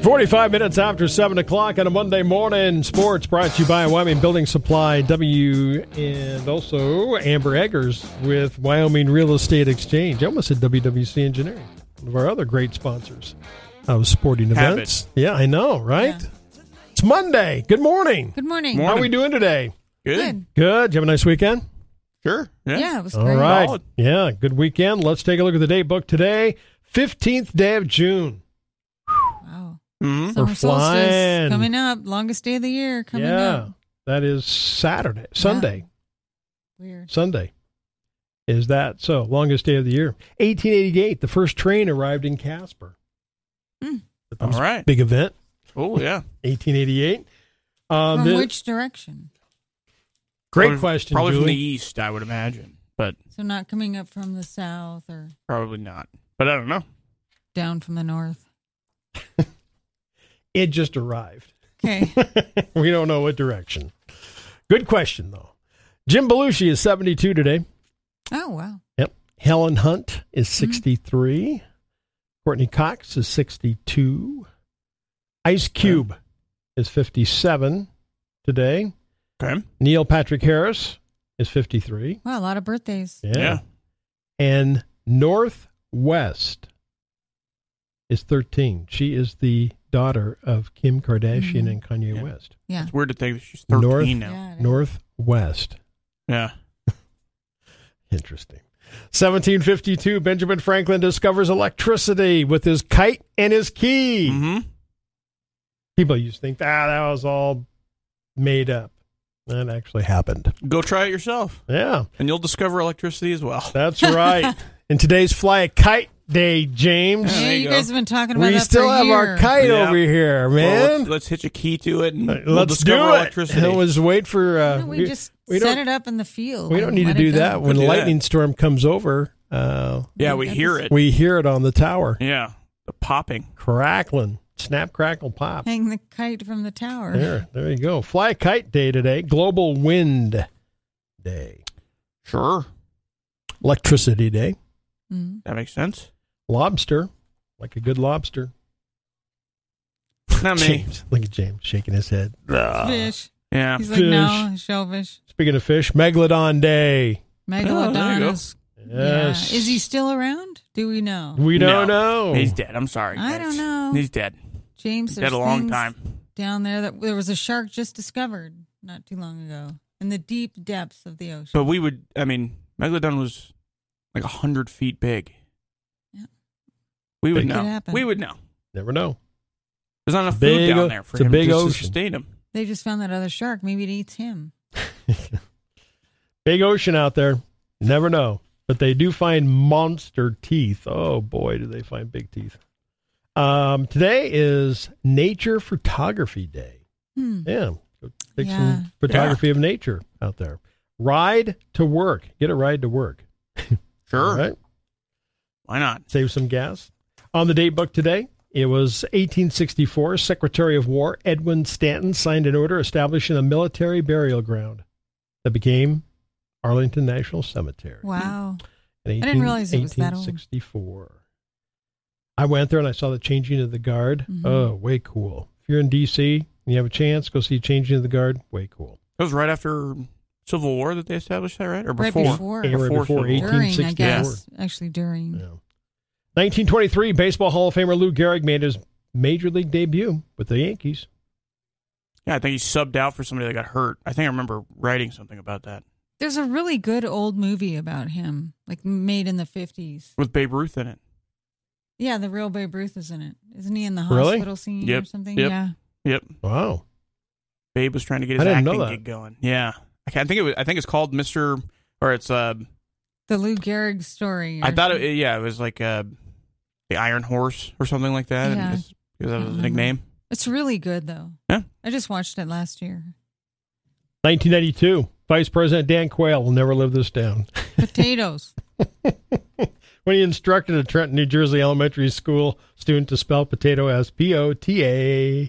45 minutes after 7 o'clock on a Monday morning. Sports brought to you by Wyoming Building Supply, and also Amber Eggers with Wyoming Real Estate Exchange. I almost said WWC Engineering, one of our other great sponsors of sporting events. Yeah, I know, right? Yeah. It's Monday. Good morning. Good morning. How are we doing today? Good. Good. Did you have a nice weekend? Sure. Yeah, it was all great. right. Solid. Yeah, good weekend. Let's take a look at the date book today. 15th day of June. Wow. Mm-hmm. Summer solstice coming up. Longest day of the year coming up. That is Sunday. Weird. Sunday. Is that so? Longest day of the year. 1888, the first train arrived in Casper. All right. Big event. Oh, yeah. 1888. From which direction? Great question, Probably Julie. from the east, I would imagine. But So not coming up from the south or probably not. But I don't know. down from the north. It just arrived. Okay. We don't know what direction. Good question, though. Jim Belushi is 72 today. Oh, wow. Yep. Helen Hunt is 63. Courtney Cox is 62. Ice Cube is 57 today. Okay. Neil Patrick Harris is 53. Wow, a lot of birthdays. Yeah. And Northwest is 13. She is the daughter of Kim Kardashian and Kanye West. Yeah. It's weird to think that she's 13 now. Yeah, it is. Northwest. Yeah. Interesting. 1752, Benjamin Franklin discovers electricity with his kite and his key. Mm-hmm. People used to think, that was all made up. That actually happened. Go try it yourself. Yeah, And you'll discover electricity as well. that's right. In today's Fly a Kite Day, James, Yeah, Yeah, there you you guys go. have been talking about we that still for a have year. our kite Yeah. over here, Well, man. let's hitch a key to it and we'll Let's discover do it. electricity. And let's wait for... No, we just we set don't- it up in the field. We don't and need to let do it go. that. When Could a do that. lightning storm comes over, Yeah, we hear it. we hear it on the tower. Yeah. The popping. Crackling. Snap, crackle, pop. Hang the kite from the tower. There you go. Fly a Kite Day today. Global Wind Day. Sure. Electricity Day. Mhm. That makes sense. Lobster. Like a good lobster. Not me. James. Look at James shaking his head. Fish. Yeah. He's like, no, shellfish. Speaking of fish, Megalodon Day. there you go. Megalodon. Yes. Yeah. Is he still around? Do we know? We don't No. know. He's dead. I'm sorry. I guys. don't know. He's dead. James, He's there's dead a long things time. down there that there was a shark just discovered not too long ago in the deep depths of the ocean. But Megalodon was like 100 feet big. Yeah. We would Big. know. Could happen. We would know. Never know. There's not enough Big food o- down there for it's a him big to ocean. sustain him. They just found that other shark. Maybe it eats him. Big ocean out there. Never know. But they do find monster teeth. Oh, boy, do they find big teeth. Today is Nature Photography Day. Yeah. So take some photography of nature out there. Ride to work. Get a ride to work. Sure. All right. Why not? Save some gas. On the date book today, it was 1864. Secretary of War Edwin Stanton signed an order establishing a military burial ground that became Arlington National Cemetery. Wow. In I didn't realize it was that old. 1864. I went there and I saw the changing of the guard. Mhm. Oh, way cool. If you're in D.C. and you have a chance, go see changing of the guard. Way cool. It was right after Civil War that they established that, right? Or Right before? before. Yeah, right Before before Civil War. During, I 1864. guess. Actually, during. Yeah. 1923, Baseball Hall of Famer Lou Gehrig made his Major League debut with the Yankees. Yeah, I think he subbed out for somebody that got hurt. I think I remember writing something about that. There's a really good old movie about him, like made in the 50s. With Babe Ruth in it. Yeah, the real Babe Ruth is in it. Isn't he in the Really? hospital scene Yep, or something? yep. Yeah. Yep. Wow. Babe was trying to get I his didn't know acting that. gig going. Yeah. I think it's called Mr. Or it's The Lou Gehrig story. I thought it was like the Iron Horse or something like that. Yeah. Because that was his remember. nickname. It's really good, though. Yeah. I just watched it last year. 1992, Vice President Dan Quayle will never live this down. Potatoes. When he instructed a Trenton, New Jersey elementary school student to spell potato as Potatooe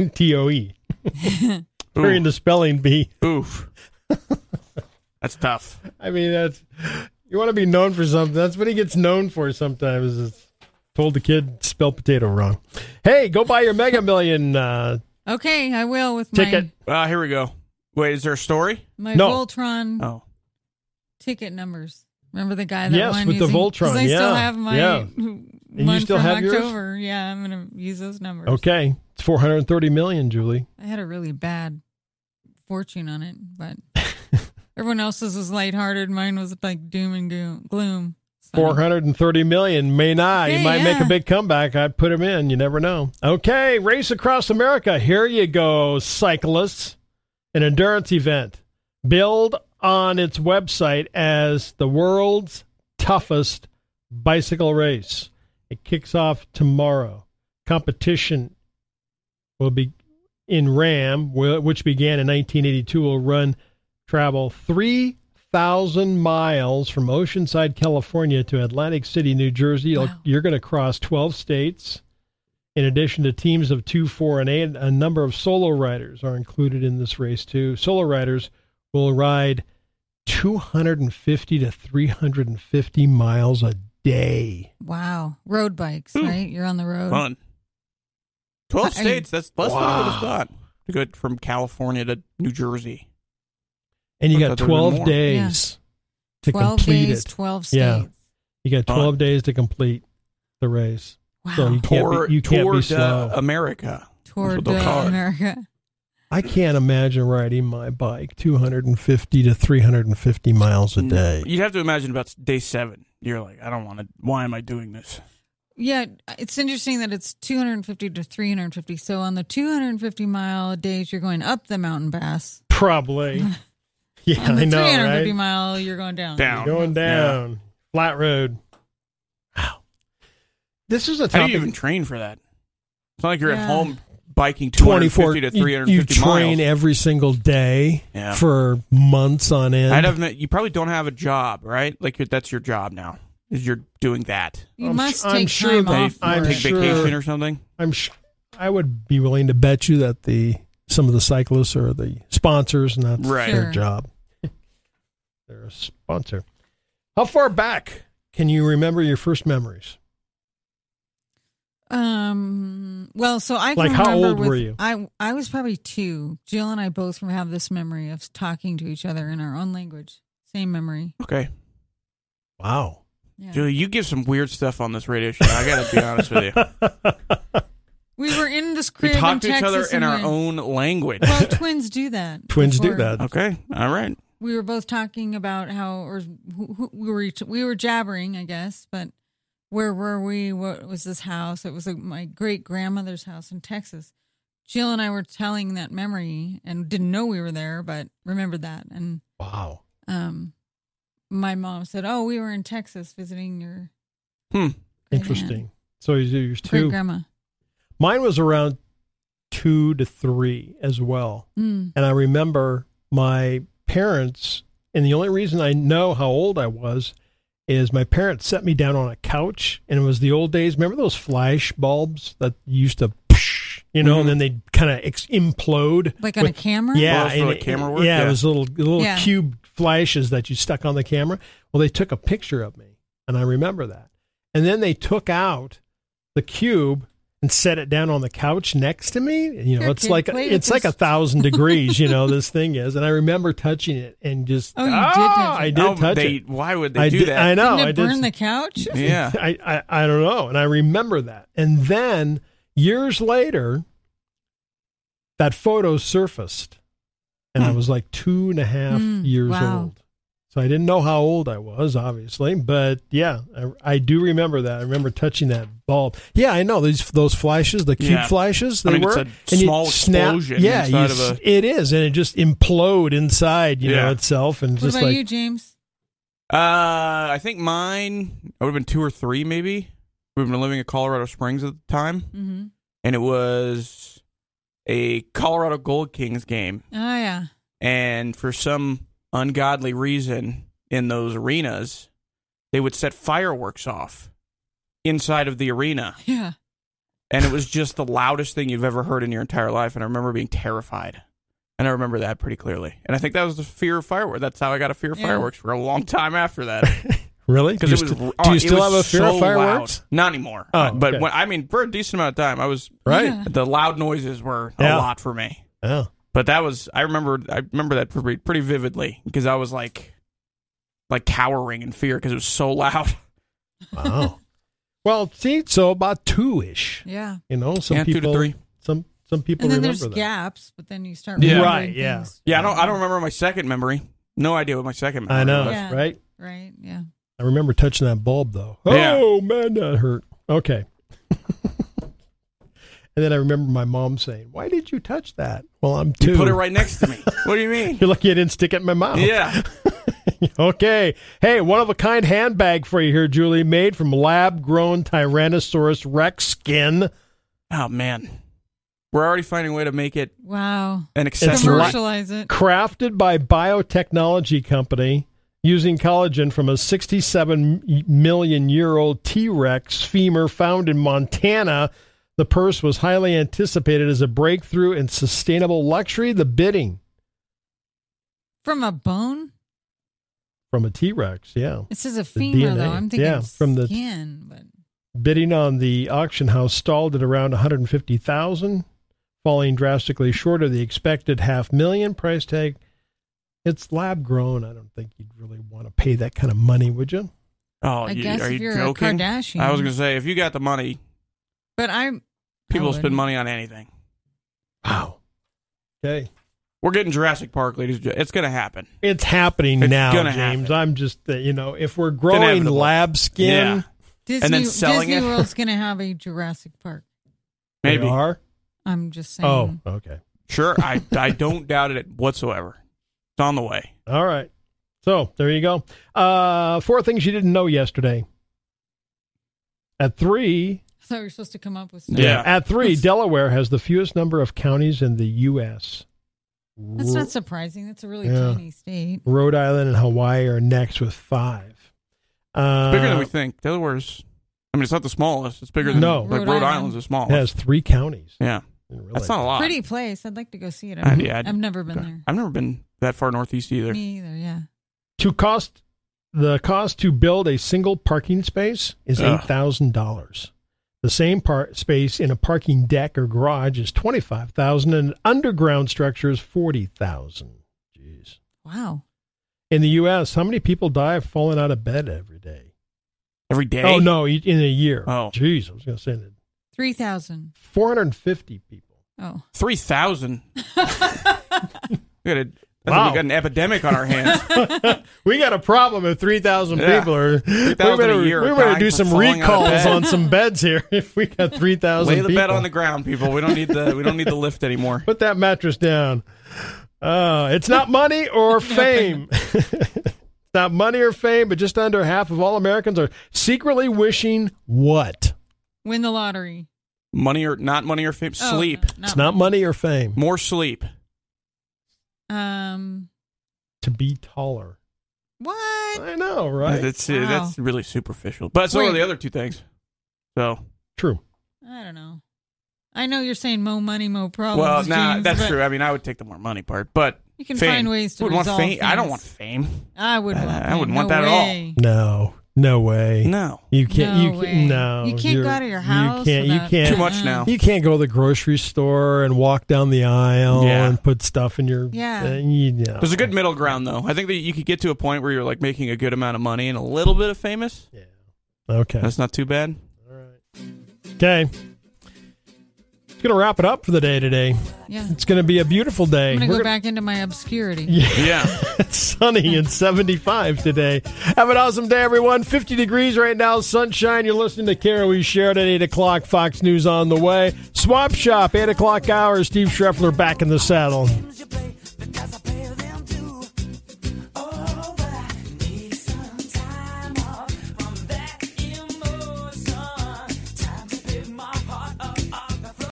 during the spelling bee. Oof. That's tough. I mean, you want to be known for something. That's what he gets known for sometimes, is told the kid to spell potato wrong. Hey, go buy your Mega Million Okay, I will with ticket. Here we go. Wait, is there a story? my No. Voltron Oh. ticket numbers. Remember the guy that Yes, won with the using, Voltron, 'cause I still yeah, have my yeah. one And you still from have yours? October. Yeah, I'm going to use those numbers. Okay. It's $430 million, Julie. I had a really bad fortune on it, but everyone else's was lighthearted. Mine was like doom and gloom. It's funny. $430 million. May not. You Okay, might make a yeah. big comeback. I'd put him in. You never know. Okay. Race Across America. Here you go, cyclists. An endurance event. Billed on its website as the world's toughest bicycle race. It kicks off tomorrow. Competition will be in Ram, which began in 1982, will travel 3,000 miles from Oceanside, California to Atlantic City, New Jersey. Wow. You're going to cross 12 states. In addition to teams of 2, 4, and 8, a number of solo riders are included in this race too. Solo riders will ride 250 to 350 miles a day. Wow. Road bikes, right? You're on the road. Fun. 12 I- states. That's less than I would Wow. have thought. To go from California to New Jersey. And you I got thought there were 12 more. days to 12 complete days, it. 12 states. Yeah. You got 12 Fun. days to complete the race. Wow. So you can't Tour be de slow. America. Tour That's what they'll call de it. America. I can't imagine riding my bike 250 to 350 miles a day. You'd have to imagine about day 7. You're like, I don't want to. Why am I doing this? Yeah, it's interesting that it's 250 to 350. So on the 250-mile days, you're going up the mountain pass. Probably. Yeah, On the I know, 350 right? mile, you're going down. Down. Going down. Flat road. Wow. This is a How do topic. you even train for that? It's not like you're Yeah. at home biking 24 250 to you 350 train miles. every single day Yeah. for months on end. You probably don't have a job, right? Like that's your job now. Is you're doing that? You I'm must I'm take sure time they- off. I'm for Take it. sure- vacation or something? I would be willing to bet you that some of the cyclists are the sponsors, and that's Right. their Sure. job. They're a sponsor. How far back can you remember your first memories? Well, so I can Like, how remember old with, were you? I was probably 2. Jill and I both have this memory of talking to each other in our own language. Same memory. Okay. Wow. Yeah. Julie, you give some weird stuff on this radio show. I got to be honest with you. We were in this We crib talk in to each Texas other in and our we- own language. Well, twins do that. Twins do before. that. Okay. All right. We were both talking about how, or we were jabbering, I guess. But where were we? What was this house? It was my great grandmother's house in Texas. Jill and I were telling that memory and didn't know we were there, but remembered that. And Wow. my mom said, "Oh, we were in Texas visiting your Interesting. So yours great two. grandma." Mine was around 2 to 3 as well. Mm. And I remember my parents, and the only reason I know how old I was is my parents set me down on a couch, and it was the old days. Remember those flash bulbs that used to, and then they'd kind of implode? Like on a camera? Yeah. Oh, for like camera work? Yeah, Yeah. it was little Yeah. cube flashes that you stuck on the camera. Well, they took a picture of me, and I remember that. And then they took out the cube and set it down on the couch next to me. Here, It's kid, like play with it's like this. 1,000 degrees. This thing is, and I remember touching it and just Oh, you did touch it. I did touch they, it. Why would they I do did, that? I know. Didn't I it did. burn the couch? Yeah. I don't know, and I remember that. And then years later, that photo surfaced, and I was like 2.5 years wow. old. So I didn't know how old I was, obviously, but yeah, I do remember that. I remember touching that bulb. Yeah, I know those flashes, the cube Yeah. flashes. They I mean, were it's a and you small snap- explosion Yeah, inside of a- it is, and it just implode inside, Yeah. itself, and What just about like you, James? I think mine, I would have been 2 or 3 maybe. We've been living in Colorado Springs at the time, Mm-hmm. and it was a Colorado Gold Kings game. Oh, yeah. And for some ungodly reason in those arenas, they would set fireworks off inside of the arena. Yeah. And it was just the loudest thing you've ever heard in your entire life. And I remember being terrified. And I remember that pretty clearly. And I think that was the fear of fireworks. That's how I got a fear of Yeah. fireworks for a long time after that. Really? Because it was. Do you still have a fear so of fireworks? Loud. Not anymore. Oh, but okay. for a decent amount of time, I was Right. Yeah. the loud noises were a Yeah. lot for me. Yeah. But that was I remember that pretty vividly because I was like cowering in fear because it was so loud. Wow. Well, see, so about 2-ish. Yeah. You know, some 2 people. to 3. Some people And then remember there's that. gaps, but then you start Yeah. remembering Right, yeah. things. Yeah, I don't remember my second memory. No idea what my second memory I know, was. Yeah. right? Right, yeah. I remember touching that bulb, though. Yeah. Oh, man, that hurt. Okay. And then I remember my mom saying, "Why did you touch that?" Well, I'm 2. You put it right next to me. What do you mean? You're lucky I didn't stick it in my mouth. Yeah. Okay. Hey, one-of-a-kind handbag for you here, Julie, made from lab-grown Tyrannosaurus Rex skin. Oh, man. We're already finding a way to make it Wow. an It's accessory. Commercialize it. Crafted by biotechnology company using collagen from a 67-million-year-old T-Rex femur found in Montana. The purse was highly anticipated as a breakthrough in sustainable luxury. The bidding From a bone? from a T-Rex, yeah. It says a femur, DNA. though. I'm thinking Yeah, from the- skin, but Bidding on the auction house stalled at around $150,000, falling drastically short of the expected $500,000 price tag. It's lab grown. I don't think you'd really want to pay that kind of money, would you? Oh, I guess are if you you're joking? a Kardashian. I was going to say, if you got the money, But people will I spend wouldn't. money on anything. Wow. Okay. We're getting Jurassic Park, ladies and gentlemen. It's going to happen. It's happening It's now, gonna James. happen. I'm just, if we're growing inevitable. lab skin, Yeah. Disney, and then selling Disney it. World's going to have a Jurassic Park. they Maybe. are. I'm just saying. Oh, okay. Sure. I don't doubt it whatsoever. It's on the way. All right. So there you go. 4 things you didn't know yesterday. At 3, I thought we were supposed to come up with stuff. Yeah. At 3, Delaware has the fewest number of counties in the U.S. That's not surprising. That's a really Yeah. tiny state. Rhode Island and Hawaii are next with 5. Bigger than we think. Delaware's, it's not the smallest. It's bigger than, No. like Rhode Island's the smallest. It has 3 counties. Yeah. I didn't That's realize not a lot. Pretty place. I'd like to go see it. Yeah, I've never been there. I've never been that far northeast either. Me either, yeah. The cost to build a single parking space is Ugh. $8,000. The same space in a parking deck or garage is $25,000, and an underground structure is $40,000. Jeez. Wow. In the U.S., how many people die of falling out of bed every day? Every day? Oh, no, in a year. Oh. Jeez, I was going to say that. 3,000. 450 people. Oh. 3,000. We Wow. got an epidemic on our hands. We got a problem if 3,000 Yeah. people are. 3,000 a year We are better dying do from some falling out of recalls bed. on some beds here if we got 3,000 Lay people. the bed on the ground, people. We don't need the lift anymore. Put that mattress down. It's not money or fame. It's not money or fame, but just under half of all Americans are secretly wishing what? Win the lottery. Money or not money or fame? Oh, Sleep. It's not money or fame. More sleep. To be taller. What? I know, right? That's Wow. that's really superficial. But so are Wait. the other 2 things. So True. I don't know. I know you're saying mo money, mo problems. well, nah, James, that's but true. I mean, I would take the more money part, but You can fame. find ways to Wouldn't want resolve fame. I don't things. want fame. I wouldn't want I wouldn't fame. want No that at all. way. No way. No. You can't. No you way. can't. No. You can't You're- go out of your house You can't. You without- can't. Too much now. You can't go to the grocery store and walk down the aisle Yeah. and put stuff in your. Yeah. There's a good middle ground, though. I think that you could get to a point where you're like making a good amount of money and a little bit of famous. Yeah. Okay. That's not too bad. All right. Okay. It's going to wrap it up for the day today. Yeah. It's going to be a beautiful day. I'm going to We're go gonna- back into my obscurity. Yeah. It's sunny and 75 today. Have an awesome day, everyone. 50 degrees right now, sunshine. You're listening to Carol E. Sheridan, 8 o'clock, Fox News on the way. Swap Shop, 8 o'clock hour. Steve Schreffler back in the saddle.